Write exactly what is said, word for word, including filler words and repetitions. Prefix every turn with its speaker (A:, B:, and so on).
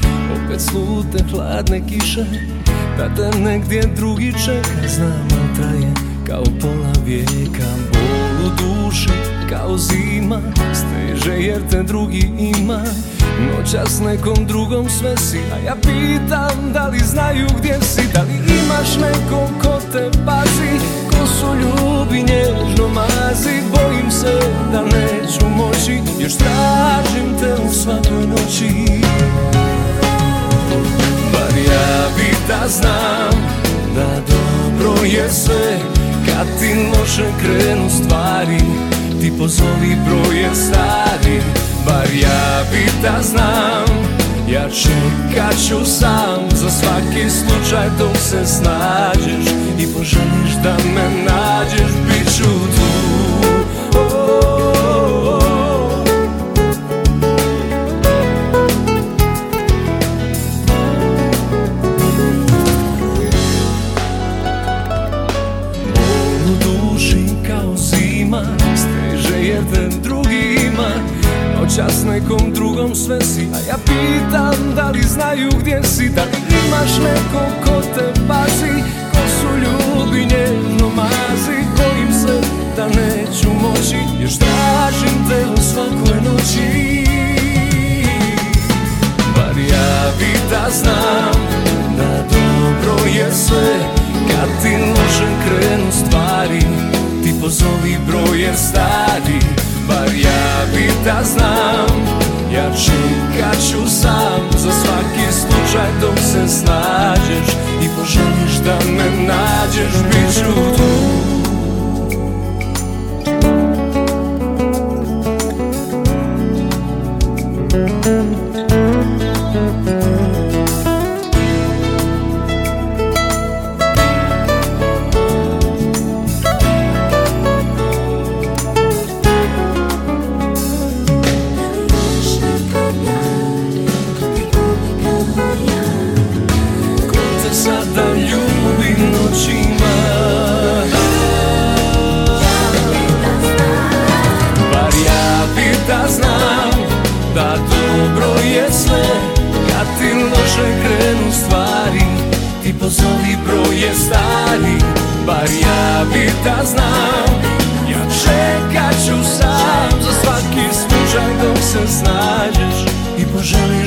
A: opet slute hladne kiše, da te negdje drugi čeka. Znam, al traje kao pola vijeka, bol u duši kao zima, steže jer te drugi ima. Noćas nekom drugom sve si, a ja pitam da li znaju gdje si. Da li imaš nekog ko te pazi, ko su ljubi nježno mazi. Bojim se da neću moći, još tražim te u svakoj noći. Bar ja bi da znam da dobro je sve, kad ti loše krenu stvari, ti pozovi broj stari. Bar ja bi da znam, ja čekat ću sam za svaki slučaj dok se snađeš i poželiš da me nađeš, bit ću tu. Oh, oh, oh. Bol u duši kao zima, steže jer te drugi ima. Noćas nekom drugom sve si, a ja pitam da li znaju gdje si. Da li imaš nekog ko te pazi, ko su ljubi nježno mazi. Bojim se da neću moći, još tražim te u svakoj noći. Bar ja bi da znam da dobro je sve, kad ti loše krenu stvari, ti pozovi broj jer stari. Bar ja bi da znam, ja čekat ću sam za svaki slučaj dok se snađeš i poželiš da me nađeš, bit ću tu. Sada ljubim noćima, bar ja bi da znam da dobro je sve, kad ti loše krenu stvari, ti pozovi broj je stari. Bar ja bi da znam, ja čekat ću sam za svaki slučaj dok se snađeš i poželiš